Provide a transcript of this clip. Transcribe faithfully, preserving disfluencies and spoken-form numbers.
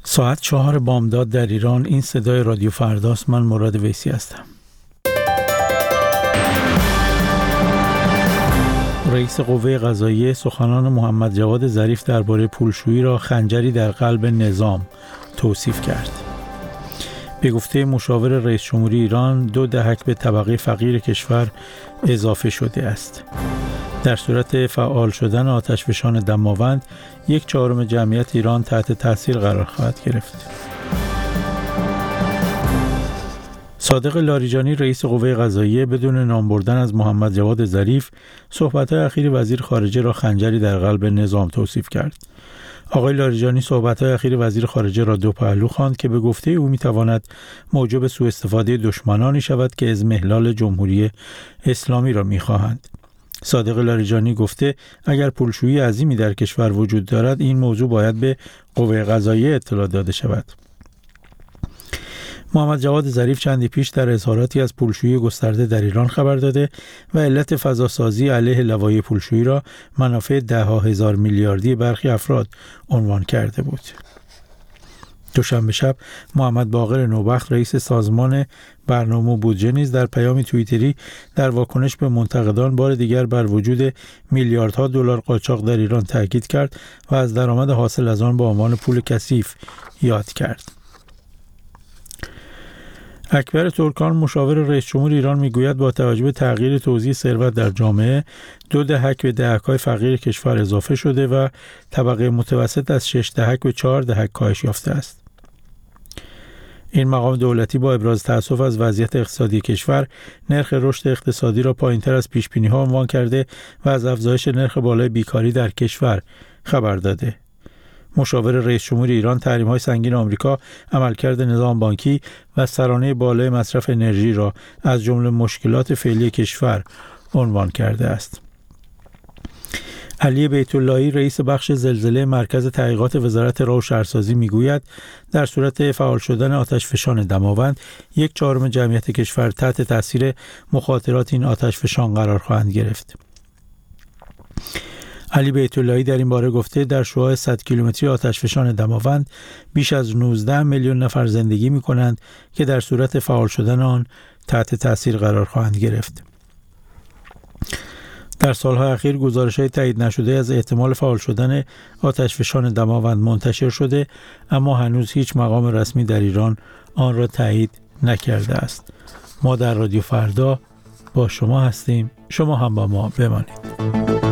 ساعت چهار بامداد در ایران. این صدای رادیو فرداست. من مراد ویسی هستم. رئیس قوه قضاییه سخنان محمد جواد ظریف درباره پولشویی را خنجری در قلب نظام توصیف کرد. به گفته مشاور رئیس جمهوری ایران، دو دهک به طبقه فقیر کشور اضافه شده است. در صورت فعال شدن آتشفشان دماوند، یک چهارم جمعیت ایران تحت تاثیر قرار خواهد گرفت. صادق لاریجانی رئیس قوه قضاییه بدون نام بردن از محمد جواد ظریف، صحبت‌های اخیر وزیر خارجه را خنجری در قلب نظام توصیف کرد. آقای لاریجانی صحبت‌های اخیر وزیر خارجه را دو پهلو خواند که به گفته او می‌تواند موجب سوء استفاده دشمنانی شود که اضمحلال جمهوری اسلامی را می‌خواهند. صادق لاریجانی گفته اگر پولشویی عظیمی در کشور وجود دارد، این موضوع باید به قوه قضاییه اطلاع داده شود. محمد جواد ظریف چندی پیش در اظهاراتی از پولشویی گسترده در ایران خبر داده و علت فضاسازی علیه لوایح پولشویی را منافع ده ها هزار میلیاردی برخی افراد عنوان کرده بود. دوشنبه شب محمد باقر نوبخت رئیس سازمان برنامه و بودجه نیز در پیامی توییتری در واکنش به منتقدان بار دیگر بر وجود میلیاردها دلار قاچاق در ایران تاکید کرد و از درآمد حاصل از آن به عنوان پول کثیف یاد کرد. اکبر ترکان مشاور رئیس جمهور ایران میگوید با توجه به تغییر توزیع ثروت در جامعه، دو دهک به دهک‌های فقیر کشور اضافه شده و طبقه متوسط از شش دهک به چهار دهک کاهش یافته است. این مقام دولتی با ابراز تأسف از وضعیت اقتصادی کشور، نرخ رشد اقتصادی را پایین‌تر از پیش‌بینی‌ها عنوان کرده و از افزایش نرخ بالای بیکاری در کشور خبر داده. مشاور رئیس جمهور ایران تحریم‌های سنگین آمریکا، عملکرد نظام بانکی و سرانه بالای مصرف انرژی را از جمله مشکلات فعلی کشور عنوان کرده است. علی بیت اللهی رئیس بخش زلزله مرکز تحقیقات وزارت راه و شهرسازی میگوید در صورت فعال شدن آتشفشان دماوند، یک چهارم جمعیت کشور تحت تاثیر مخاطرات این آتشفشان قرار خواهند گرفت. علی بیت اللهی در این باره گفته در شعاع صد کیلومتری آتشفشان دماوند بیش از نوزده میلیون نفر زندگی می کنند که در صورت فعال شدن آن تحت تاثیر قرار خواهند گرفت. در سالهای اخیر گزارش‌های تایید نشده از احتمال فعال شدن آتشفشان دماوند منتشر شده، اما هنوز هیچ مقام رسمی در ایران آن را تایید نکرده است. ما در رادیو فردا با شما هستیم. شما هم با ما بمانید.